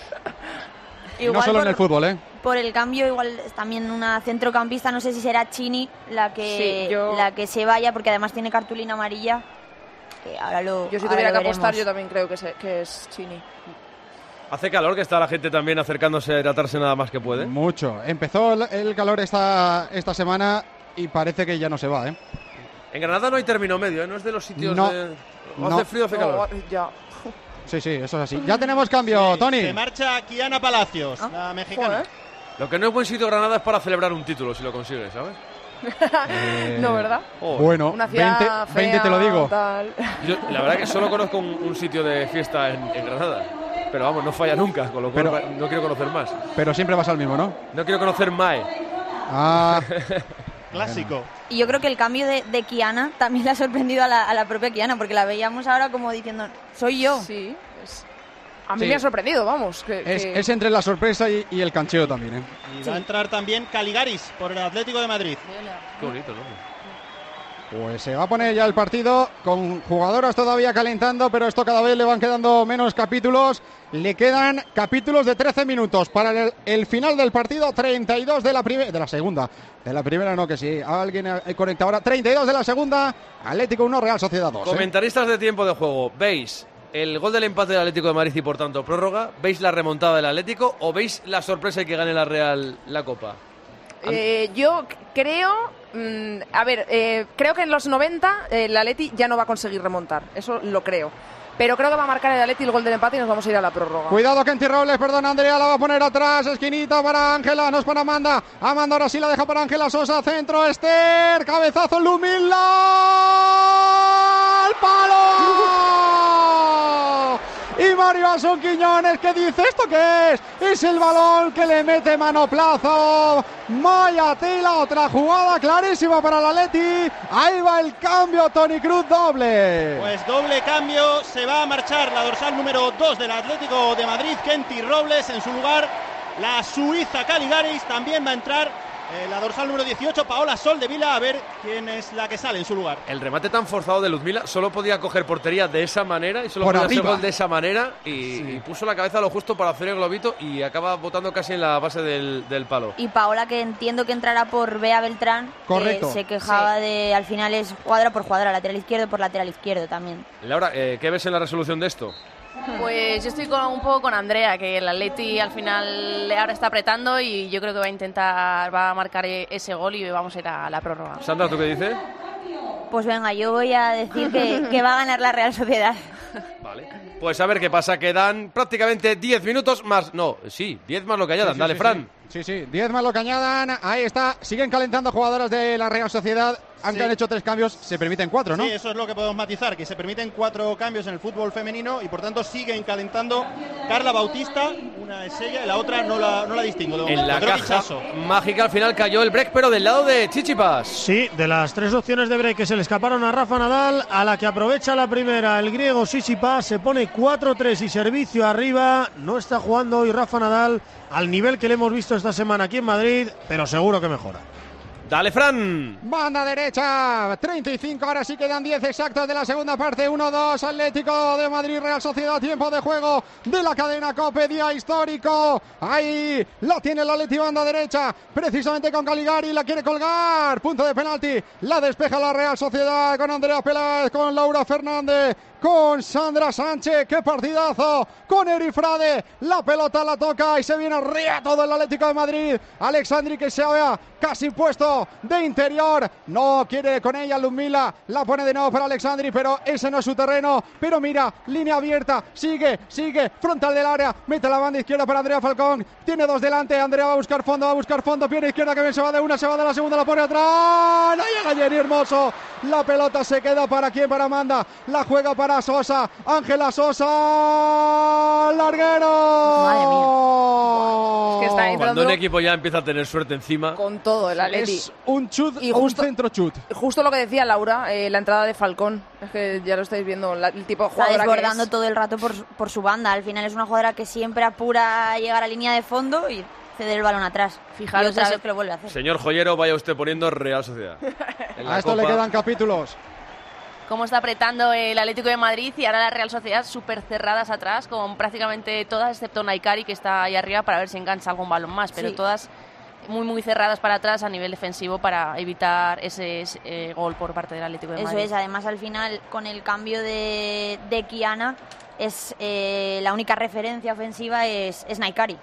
No solo por, en el fútbol, ¿eh? Por el cambio, igual también una centrocampista, no sé si será Chini la que, sí, yo... la que se vaya, porque además tiene cartulina amarilla. Que ahora lo, yo si ahora tuviera lo que apostar, veremos. yo también creo que, se, que es Chini. Hace calor, que está la gente también acercándose a hidratarse nada más que puede. Mucho. Empezó el, el calor esta, esta semana y parece que ya no se va, ¿eh? En Granada no hay término medio, ¿eh? No es de los sitios no, de... O no. hace frío o hace calor. No, ya. Sí, sí, eso es así. Ya tenemos cambio, sí, Tony. Se marcha Kiana Palacios, ¿Ah? la mexicana. Joder. Lo que no es buen sitio Granada es para celebrar un título, si lo consigues, ¿sabes? eh, no, ¿verdad? Oh. Bueno, Una ciudad veinte, fea, veinte te lo digo. Tal. Yo, la verdad que solo conozco un, un sitio de fiesta en, en Granada. Pero vamos, no falla nunca, con lo cual Pero, no quiero conocer más. Pero siempre vas al mismo, ¿no? No quiero conocer Mae. Ah... Clásico. Y yo creo que el cambio de, de Kiana también le ha sorprendido a la, a la propia Kiana, porque la veíamos ahora como diciendo, soy yo. Sí, es... a mí Sí. me ha sorprendido, vamos. Que, Es, que... es entre la sorpresa y, y el cancheo también, ¿eh? Y va a entrar también Caligaris por el Atlético de Madrid. Qué bonito, ¿no? Pues se va a poner ya el partido con jugadoras todavía calentando, pero esto cada vez le van quedando menos capítulos. Le quedan capítulos de trece minutos para el, el final del partido, treinta y dos de la primera, de la segunda. De la primera no, que sí, alguien conecta ahora. treinta y dos de la segunda, Atlético uno, Real Sociedad dos. ¿eh? Comentaristas de tiempo de juego, ¿veis el gol del empate del Atlético de Madrid y por tanto prórroga? ¿Veis la remontada del Atlético o veis la sorpresa y que gane la Real la Copa? Eh, yo creo, mmm, a ver, eh, creo que en los noventa eh, el Atleti ya no va a conseguir remontar, eso lo creo. Pero creo que va a marcar el Atleti el gol del empate y nos vamos a ir a la prórroga. Cuidado que en Robles, perdón, Andrea la va a poner atrás, esquinita para Ángela, no es para Amanda. Amanda ahora sí la deja para Ángela Sosa, centro, Esther, cabezazo, Lumila, al palo. y Mario Asun Quiñones, que dice, ¿esto qué es? Es el balón que le mete manoplazo. Maya tela, otra jugada clarísima para el Atleti. Ahí va el cambio, Toni Kroos, doble. Pues doble cambio, se va a marchar la dorsal número dos del Atlético de Madrid, Kenty Robles. En su lugar, la suiza Caligaris. También va a entrar Eh, la dorsal número dieciocho, Paola Soldevila, a ver quién es la que sale en su lugar. El remate tan forzado de Ludmila, solo podía coger portería de esa manera y solo Por podía hacer arriba. gol de esa manera y, Sí. y puso la cabeza a lo justo para hacer el globito y acaba botando casi en la base del, del palo. Y Paola, que entiendo que entrará por Bea Beltrán, Correcto. que se quejaba Sí. de, al final es cuadra por cuadra, lateral izquierdo por lateral izquierdo también. Laura, eh, ¿qué ves en la resolución de esto? Pues yo estoy con, un poco con Andrea, que el Atleti al final ahora está apretando y yo creo que va a intentar, va a marcar e- ese gol y vamos a ir a la prórroga. Sandra, ¿tú qué dices? Pues venga, yo voy a decir que, que va a ganar la Real Sociedad. Vale. Pues a ver qué pasa, quedan prácticamente diez minutos más, no, sí, diez más lo que añadan, Sí, sí, dale sí, Fran. Sí, sí, diez más lo que añadan. Ahí está, siguen calentando jugadoras de la Real Sociedad. Aunque Sí. han hecho tres cambios, se permiten cuatro, ¿no? Sí, eso es lo que podemos matizar, que se permiten cuatro cambios en el fútbol femenino y por tanto siguen calentando Carla Bautista, una es ella y la otra no la, no la distingo. de En momento. la Otro caja pinchazo. mágica al final cayó el break, pero del lado de Chichipas. Sí, de las tres opciones de break que se le escaparon a Rafa Nadal, a la que aprovecha la primera el griego Tsitsipas, se pone cuatro tres y servicio arriba. No está jugando hoy Rafa Nadal al nivel que le hemos visto esta semana aquí en Madrid, pero seguro que mejora. Dale, Fran. Banda derecha, treinta y cinco, ahora sí quedan diez exactos de la segunda parte, uno dos, Atlético de Madrid, Real Sociedad, tiempo de juego de la cadena COPE, día histórico, ahí la tiene el Atleti, banda derecha, precisamente con Caligari, la quiere colgar, punto de penalti, la despeja la Real Sociedad con Andrea Peláez, con Laura Fernández, con Sandra Sánchez, qué partidazo, con Eri Frade, la pelota la toca y se viene arriba todo el Atlético de Madrid, Alexandri que se había casi puesto de interior, no quiere con ella Ludmila, la pone de nuevo para Alexandri, pero ese no es su terreno, pero mira, línea abierta, sigue, sigue, frontal del área, mete la banda izquierda para Andrea Falcón, tiene dos delante, Andrea va a buscar fondo, va a buscar fondo, pierna izquierda que bien se va de una, se va de la segunda, la pone atrás, no llega Jenny Hermoso, la pelota se queda para quién, para Amanda, la juega para Sosa, Ángela Sosa, larguero. Madre mía. Es que está Cuando entrando un equipo ya empieza a tener suerte encima. con todo el Atleti. Es un chut Y o un justo- centro chut. Justo lo que decía Laura, eh, la entrada de Falcón. Es que ya lo estáis viendo, la- el tipo de Está jugadora que desbordando es. todo el rato por, su- por su banda. Al final es una jugadora que siempre apura a llegar a línea de fondo y ceder el balón atrás. Fijaros, y otra ese- vez que lo vuelve a hacer. Señor Joyero, vaya usted poniendo Real Sociedad. En la A esto le Copa. quedan capítulos. Cómo está apretando el Atlético de Madrid y ahora la Real Sociedad súper cerradas atrás, con prácticamente todas, excepto Naikari, que está ahí arriba para ver si engancha algún balón más, pero Sí. todas muy muy cerradas para atrás a nivel defensivo para evitar ese, ese, eh, gol por parte del Atlético de Eso Madrid. es, además al final con el cambio de, de Kiana es eh, la única referencia ofensiva es, es Naikari.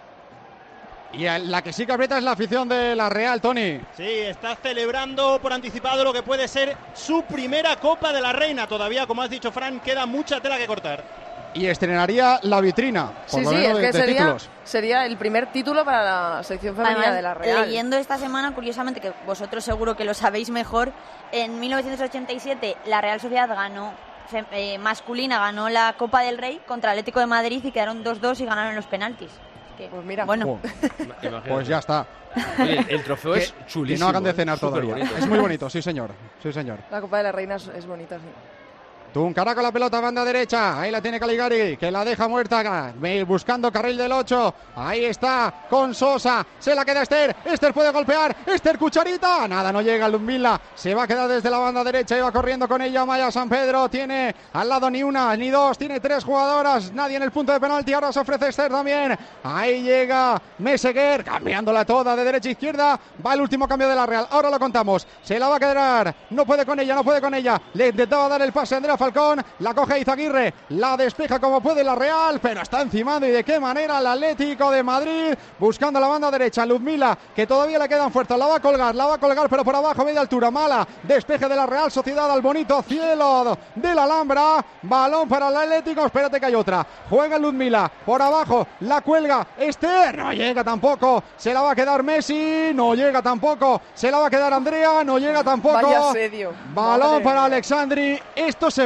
Y la que sí que aprieta es la afición de la Real, Tony. Sí, está celebrando por anticipado lo que puede ser su primera Copa de la Reina. Todavía, como has dicho, Fran, queda mucha tela que cortar. Y estrenaría la vitrina. Por Sí, lo sí, menos es de, que de sería, títulos. sería el primer título para la sección femenina Además, de la Real. leyendo esta semana, curiosamente, que vosotros seguro que lo sabéis mejor, en mil novecientos ochenta y siete la Real Sociedad ganó, fe- eh, masculina ganó la Copa del Rey contra Atlético de Madrid y quedaron dos dos y ganaron los penaltis. Que, Pues mira, bueno, Oh, Imagínate. pues ya está. Oye, el trofeo es Que chulísimo. no hagan de cenar ¿eh? Súper todavía. bonito. Es muy bonito, sí señor. Sí señor. la Copa de la Reina es, es bonita, sí. Tuncará con la pelota, banda derecha. Ahí la tiene Caligari, que la deja muerta. Buscando carril del ocho. Ahí está con Sosa. Se la queda Esther. Esther puede golpear. Esther Cucharita. Nada, no llega Ludmila. Se va a quedar desde la banda derecha. Y va corriendo con ella Maya San Pedro. Tiene al lado ni una ni dos. Tiene tres jugadoras. Nadie en el punto de penalti. Ahora se ofrece Esther también. Ahí llega Meseguer. Cambiándola toda de derecha a izquierda. Va el último cambio de la Real. Ahora lo contamos. Se la va a quedar. No puede con ella. No puede con ella. Le intentaba dar el pase a Andrea Falcón, la coge Izaguirre, la despeja como puede la Real, pero está encimando y de qué manera el Atlético de Madrid, buscando la banda derecha, Ludmila, que todavía le quedan fuerzas, la va a colgar, la va a colgar, pero por abajo, media altura, mala, despeje de la Real Sociedad al bonito cielo de la Alhambra, balón para el Atlético, espérate que hay otra, juega Ludmila, por abajo, la cuelga, Esther, no llega tampoco, se la va a quedar Messi, no llega tampoco, se la va a quedar Andrea, no llega tampoco, Vaya asedio. balón Madre para mía. Alexandri, esto se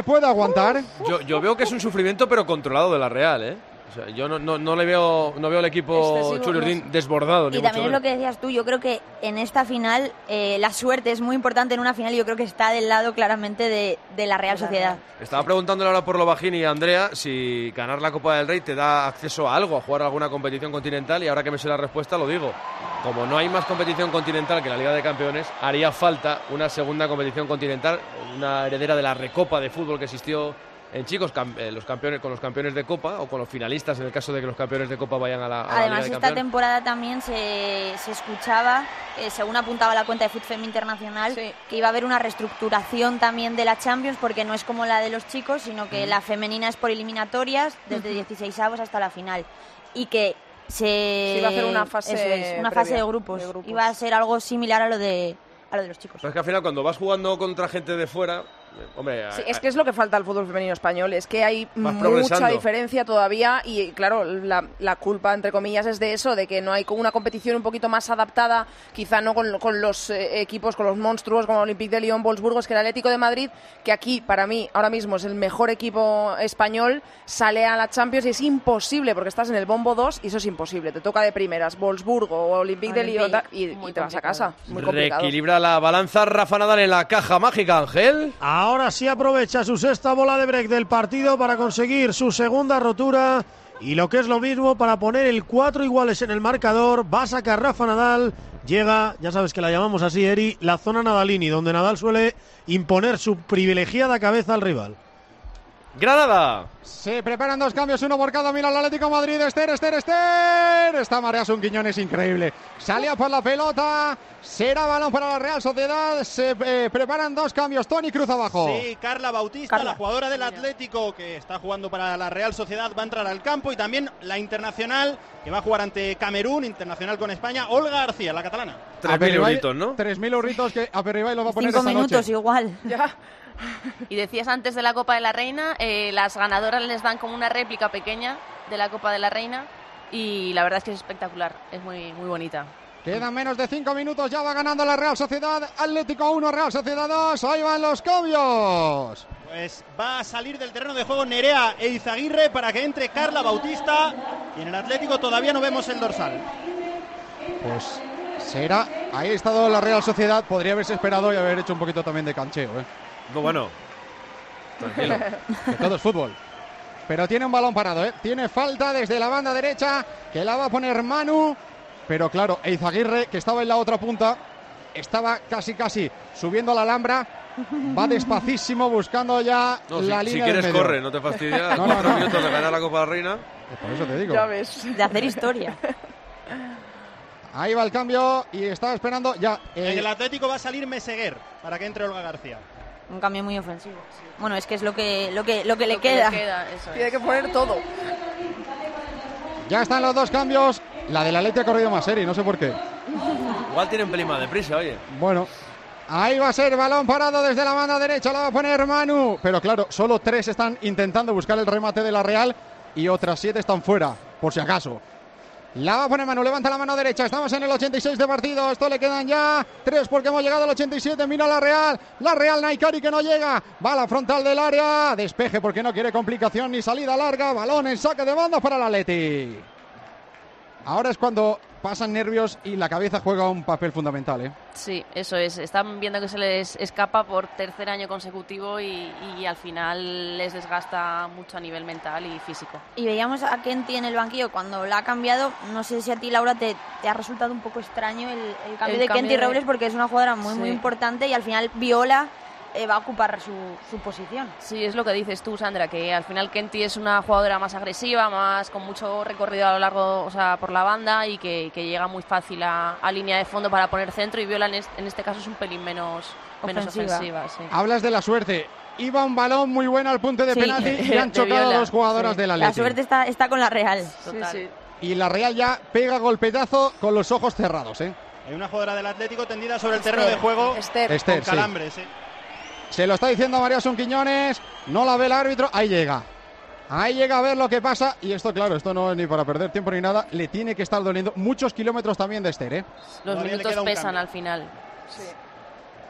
puede aguantar. Yo, yo veo que es un sufrimiento, pero controlado de la Real, ¿eh? O sea, yo no, no, no le veo, no veo al equipo Churiurdin desbordado. Y también es lo que decías tú, yo creo que en esta final eh, la suerte es muy importante en una final y yo creo que está del lado claramente de, de la Real Sociedad. Estaba preguntándole ahora por lo Bajini y a Andrea si ganar la Copa del Rey te da acceso a algo, a jugar alguna competición continental, y ahora que me sé la respuesta lo digo. Como no hay más competición continental que la Liga de Campeones, haría falta una segunda competición continental, una heredera de la Recopa de fútbol que existió en chicos, eh, los campeones con los campeones de Copa o con los finalistas en el caso de que los campeones de Copa vayan a la, a Además, la Liga de esta Campeones. temporada también se, se escuchaba, eh, según apuntaba la cuenta de FUTFEM Internacional, sí. que iba a haber una reestructuración también de la Champions, porque no es como la de los chicos, sino que mm. la femenina es por eliminatorias, desde dieciseisavos hasta la final. Y que se, se iba a hacer una fase, es, una fase de, grupos. de grupos. Iba a ser algo similar a lo de, a lo de los chicos. Pero es que al final, cuando vas jugando contra gente de fuera... Hombre, sí, es que es lo que falta al fútbol femenino español, es que hay mucha diferencia todavía y claro, la, la culpa entre comillas es de eso, de que no hay una competición un poquito más adaptada, quizá no con, con los eh, equipos, con los monstruos como Olympique de Lyon, Wolfsburgo, es que el Atlético de Madrid, que aquí para mí ahora mismo es el mejor equipo español, sale a la Champions y es imposible porque estás en el bombo dos y eso es imposible, te toca de primeras Wolfsburgo o Olympique de Lyon y, y te vas a casa, muy complicado. Reequilibra la balanza Rafa Nadal en la caja mágica, Ángel. Ahora sí aprovecha su sexta bola de break del partido para conseguir su segunda rotura y lo que es lo mismo para poner el cuatro iguales en el marcador. Va a sacar Rafa Nadal, llega, ya sabes que la llamamos así, Eri, la zona Nadalini, donde Nadal suele imponer su privilegiada cabeza al rival. Granada. Se preparan dos cambios, uno por cada. Mira el Atlético de Madrid. Ester, Ester, Ester. Está Mariasun Quiñones, increíble. Salía por la pelota. Será balón para la Real Sociedad. Se eh, preparan dos cambios. Toni Cruz abajo. Sí, Carla Bautista, Carla. la jugadora del Atlético que está jugando para la Real Sociedad, va a entrar al campo. Y también la internacional que va a jugar ante Camerún, internacional con España, Olga García, la catalana. Tres mil euritos, ¿no? Tres mil euritos que a Perribay lo va a poner Cinco esta minutos noche. igual. Ya. Y decías antes de la Copa de la Reina, eh, las ganadoras les dan como una réplica pequeña de la Copa de la Reina y la verdad es que es espectacular, es muy, muy bonita. Quedan menos de cinco minutos, ya va ganando la Real Sociedad. Atlético uno, Real Sociedad dos, ahí van los cambios. Pues va a salir del terreno de juego Nerea Eizaguirre para que entre Carla Bautista y en el Atlético todavía no vemos el dorsal. Pues será, ahí ha estado la Real Sociedad, podría haberse esperado y haber hecho un poquito también de cancheo, ¿eh? No, bueno, tranquilo. Que todo es fútbol. Pero tiene un balón parado, ¿eh? Tiene falta desde la banda derecha, que la va a poner Manu. Pero claro, Eizaguirre, que estaba en la otra punta, estaba casi casi subiendo a la Alhambra. Va despacísimo buscando ya no, la si, línea si quieres del medio. corre, no te fastidia. no, Cuatro no, no. minutos de ganar la Copa de la Reina. Por eso te digo. Ya ves. De hacer historia. Ahí va el cambio y estaba esperando ya. Eh, En el Atlético va a salir Meseguer para que entre Olga García. Un cambio muy ofensivo. Bueno, es que es lo que lo que lo que le Lo que queda. le queda, eso Tiene es. que poner todo. Ya están los dos cambios. La del Atleti ha corrido más serie, no sé por qué. Igual tienen pelín más de prisa, oye. Bueno, ahí va a ser balón parado desde la banda derecha, la va a poner Manu. Pero claro, solo tres están intentando buscar el remate de la Real y otras siete están fuera, por si acaso. La va a poner Manu, levanta la mano derecha. Estamos en el ochenta y seis de partido. Esto le quedan ya tres porque hemos llegado al ochenta y siete. Mira la Real. La Real Naikari que no llega. Va a la frontal del área. Despeje porque no quiere complicación ni salida larga. Balón en saque de banda para el Atleti. Ahora es cuando pasan nervios y la cabeza juega un papel fundamental, ¿eh? Sí, eso es. Están viendo que se les escapa por tercer año consecutivo y, y al final les desgasta mucho a nivel mental y físico. Y veíamos a Kenty en el banquillo cuando la ha cambiado. No sé si a ti, Laura, te, te ha resultado un poco extraño el, el cambio El de cambio Kenty de- Robles, porque es una jugadora muy, Sí. muy importante y al final Viola eh, va a ocupar su, su posición. Sí, es lo que dices tú, Sandra, que al final Kenty es una jugadora más agresiva, más con mucho recorrido a lo largo, o sea, por la banda y que, que llega muy fácil a, a línea de fondo para poner centro y Viola en este, en este caso es un pelín menos menos Ofensiva. ofensiva. Sí. Hablas de la suerte. Iba un balón muy bueno al punto de Sí. penalti y han De chocado Viola, dos jugadoras sí. del La Atleti. suerte está, está con la Real. Total. Sí, sí. Y la Real ya pega golpetazo con los ojos cerrados, ¿eh? Hay una jugadora del Atlético tendida sobre el Esther, terreno de juego Esther. Esther, con sí. calambres. ¿eh? Se lo está diciendo María Son Quiñones. No la ve el árbitro. Ahí llega. Ahí llega a ver lo que pasa. Y esto, claro, esto no es ni para perder tiempo ni nada. Le tiene que estar doliendo muchos kilómetros también de Esther, ¿eh? Los Todavía le minutos queda un pesan cambio. al final. Sí.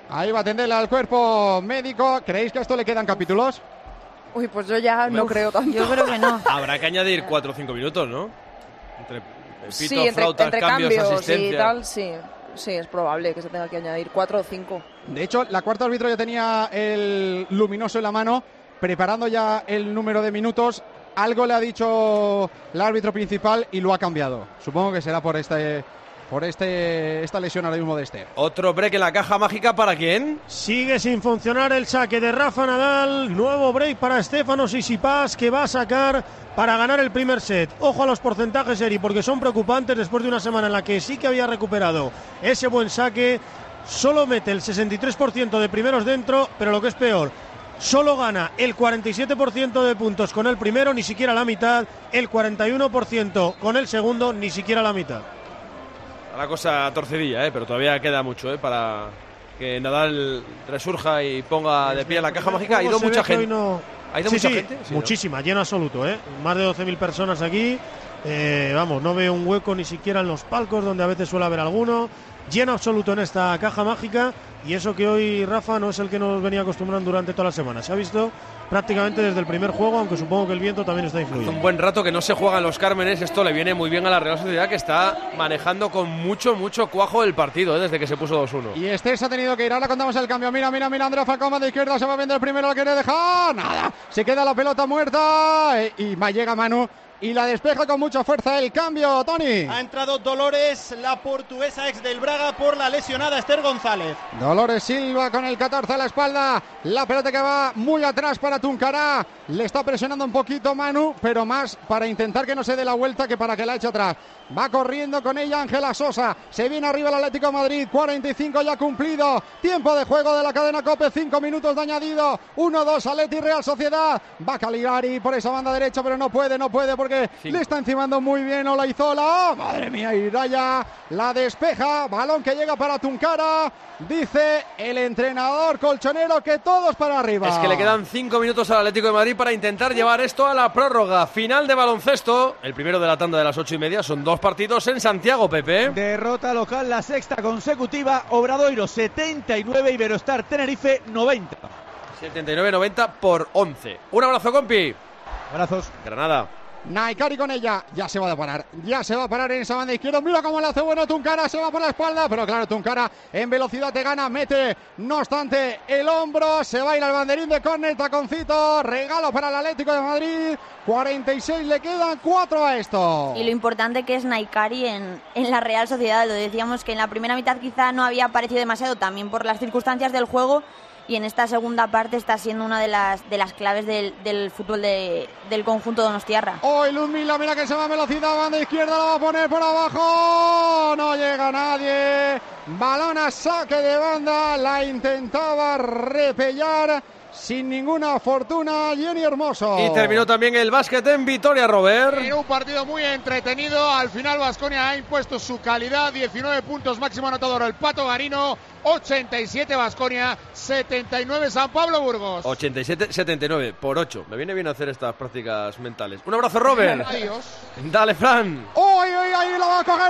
Ahí va a atenderle al cuerpo médico. ¿Creéis que a esto le quedan capítulos? Uy, pues yo ya no Uf, creo tanto. Yo creo que no. Habrá que añadir cuatro o cinco minutos, ¿no? Entre pitos, Sí, entre, flautas, entre cambios, cambios y asistencia. tal, sí. Sí, es probable que se tenga que añadir cuatro o cinco. De hecho, la cuarta árbitro ya tenía el luminoso en la mano, preparando ya el número de minutos. Algo le ha dicho el árbitro principal y lo ha cambiado. Supongo que será por este, por este, esta lesión ahora mismo de Esther. Otro break en la caja mágica, ¿para quién? Sigue sin funcionar el saque de Rafa Nadal. Nuevo break para Stefanos Tsitsipas, que va a sacar para ganar el primer set. Ojo a los porcentajes, Eri, porque son preocupantes después de una semana en la que sí que había recuperado ese buen saque. Solo mete el sesenta y tres por ciento de primeros dentro, pero lo que es peor, solo gana el cuarenta y siete por ciento de puntos con el primero, ni siquiera la mitad, el cuarenta y uno por ciento con el segundo, ni siquiera la mitad. La cosa torcidilla, ¿eh? Pero todavía queda mucho, ¿eh? Para que Nadal resurja y ponga de pie en la caja mágica. Ha ido mucha gente. No... ¿Ha ido sí, mucha sí, gente? Sí, muchísima, ¿no? Lleno absoluto, ¿eh? Más de doce mil personas aquí. Eh, vamos, no veo un hueco ni siquiera en los palcos, donde a veces suele haber alguno. Lleno absoluto en esta caja mágica. Y eso que hoy Rafa no es el que nos venía acostumbrando durante toda la semana. Se ha visto prácticamente desde el primer juego, aunque supongo que el viento también está influyendo. Hace un buen rato que no se juegan los Cármenes. Esto le viene muy bien a la Real Sociedad, que está manejando con mucho, mucho cuajo el partido, ¿eh? Desde que se puso dos uno. Y Esther se ha tenido que ir. Ahora contamos el cambio. Mira, mira, mira. Andrea Falcón de izquierda. Se va a vender el primero. Lo quiere dejar. Nada. Se queda la pelota muerta. Y va, llega Manu. Y la despeja con mucha fuerza. El cambio, Tony. Ha entrado Dolores, la portuguesa ex del Braga, por la lesionada Esther González. Dolores Silva con el catorce a la espalda. La pelota que va muy atrás para Tuncará. Le está presionando un poquito Manu, pero más para intentar que no se dé la vuelta que para que la eche atrás. Va corriendo con ella Ángela Sosa. Se viene arriba el Atlético de Madrid. cuarenta y cinco ya cumplido. Tiempo de juego de la cadena COPE. cinco minutos de añadido. uno dos Atleti Real Sociedad. Va Caligari por esa banda derecha, pero no puede, no puede porque sí. Le está encimando muy bien Olaizola. Madre mía, Iraya la despeja. Balón que llega para Tuncara. Dice el entrenador colchonero que todos para arriba. Es que le quedan cinco minutos al Atlético de Madrid para intentar llevar esto a la prórroga. Final de baloncesto. El primero de la tanda de las ocho y media. Son dos partidos en Santiago, Pepe. Derrota local, la sexta consecutiva. Obradoiro setenta y nueve, Iberostar Tenerife noventa. setenta y nueve noventa por once. Un abrazo, compi. Abrazos. Granada. Naikari con ella, ya se va a parar, ya se va a parar en esa banda izquierda. Mira cómo le hace bueno Tuncara, se va por la espalda, pero claro, Tuncara en velocidad te gana, mete no obstante el hombro, se va a ir al banderín de córner, taconcito, regalo para el Atlético de Madrid. cuarenta y seis le quedan, cuatro a esto. Y lo importante que es Naikari en, en la Real Sociedad, lo decíamos que en la primera mitad quizá no había aparecido demasiado, también por las circunstancias del juego. Y en esta segunda parte está siendo una de las de las claves del, del fútbol de, del conjunto donostiarra. Hoy Luzmila, mira que se va a velocidad, banda izquierda, la va a poner por abajo. No llega nadie. Balón a saque de banda, la intentaba repellar. Sin ninguna fortuna, Jenny Hermoso. Y terminó también el básquet en Vitoria, Robert. En un partido muy entretenido. Al final Baskonia ha impuesto su calidad. diecinueve puntos, máximo anotador el Pato Garino. ochenta y siete Baskonia, setenta y nueve San Pablo Burgos. ochenta y siete setenta y nueve por ocho. Me viene bien hacer estas prácticas mentales. Un abrazo, Robert. Adiós. Dale, Fran. ¡Uy, uy, ahí la va a coger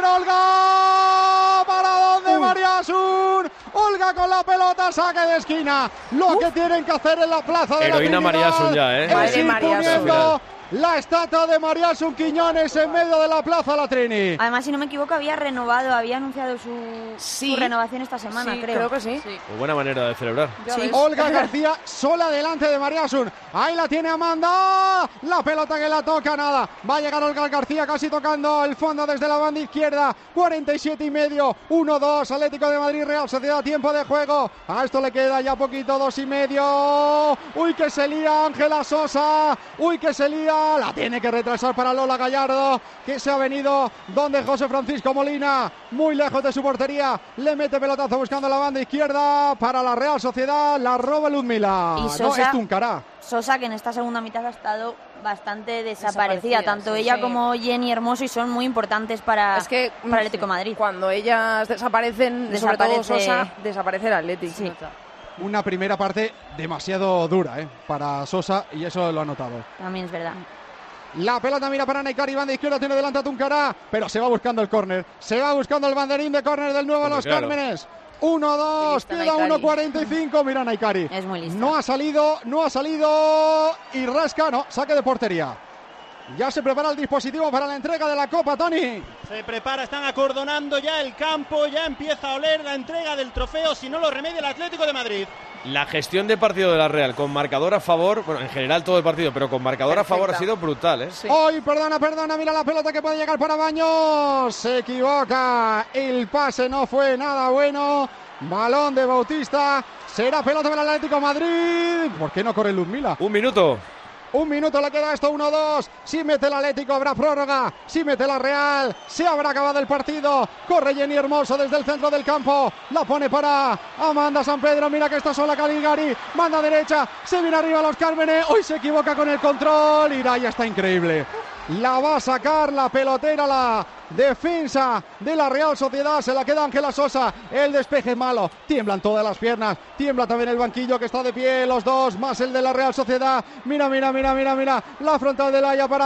Olga! ¿Para dónde, María Asun? Olga con la pelota, saque de esquina. Lo uh. que tienen que hacer en la plaza de Heroína la María Asun ya, ¿eh? Es ir poniendo la estatua de María Asun Quiñones en medio de la plaza La Trini. Además, si no me equivoco, había renovado, había anunciado su, sí. su renovación esta semana, sí, creo. creo que sí. sí. Muy buena manera de celebrar. Sí. Olga García sola delante de María Asun. Ahí la tiene Amanda. La pelota que la toca, nada. Va a llegar Olga García casi tocando el fondo desde la banda izquierda. cuarenta y siete y medio. uno dos. Atlético de Madrid, Real Sociedad. Tiempo de juego. A esto le queda ya poquito. dos y medio. Uy, que se lía Ángela Sosa. Uy, que se lía. La tiene que retrasar para Lola Gallardo, que se ha venido donde José Francisco Molina, muy lejos de su portería, le mete pelotazo buscando la banda izquierda para la Real Sociedad, la roba Ludmila. Y Sosa, no, es Tuncará. Sosa, que en esta segunda mitad ha estado bastante desaparecida, tanto sí, ella sí. como Jenny Hermoso, y son muy importantes para, es que, para Atlético de Madrid. Cuando ellas desaparecen, Desaparece... sobre todo Sosa, desaparece el Atlético. Sí. Una primera parte demasiado dura ¿eh? para Sosa, y eso lo ha notado. También es verdad. La pelota mira para Naikari, banda izquierda, tiene delante a Tuncará, pero se va buscando el córner, se va buscando el banderín de córner del nuevo Los claro. Cármenes. uno dos, queda uno cuarenta y cinco. Mira Naikari. Es muy listo. No ha salido, no ha salido. Y rasca, no, saque de portería. Ya se prepara el dispositivo para la entrega de la Copa, Tony. Se prepara, están acordonando ya el campo, ya empieza a oler la entrega del trofeo, si no lo remedia el Atlético de Madrid. La gestión de partido de la Real con marcador a favor, bueno, en general todo el partido, pero con marcador Perfecta. a favor ha sido brutal, ¿eh? Sí. ¡Ay, perdona, perdona! Mira la pelota que puede llegar para Baños. Se equivoca. El pase no fue nada bueno. Balón de Bautista. Será pelota para el Atlético de Madrid. ¿Por qué no corre Luzmila? Un minuto. Un minuto le queda esto, uno dos. Si mete el Atlético habrá prórroga. Si mete la Real, se habrá acabado el partido. Corre Jenny Hermoso desde el centro del campo. La pone para Amanda San Pedro. Mira que está sola Caligari. Manda derecha. Se viene arriba los Cármenes. Hoy se equivoca con el control. Iraya está increíble. La va a sacar la pelotera, la defensa de la Real Sociedad. Se la queda Ángela Sosa. El despeje es malo. Tiemblan todas las piernas. Tiembla también el banquillo que está de pie. Los dos más el de la Real Sociedad. Mira, mira, mira, mira, mira. La frontal de Laia para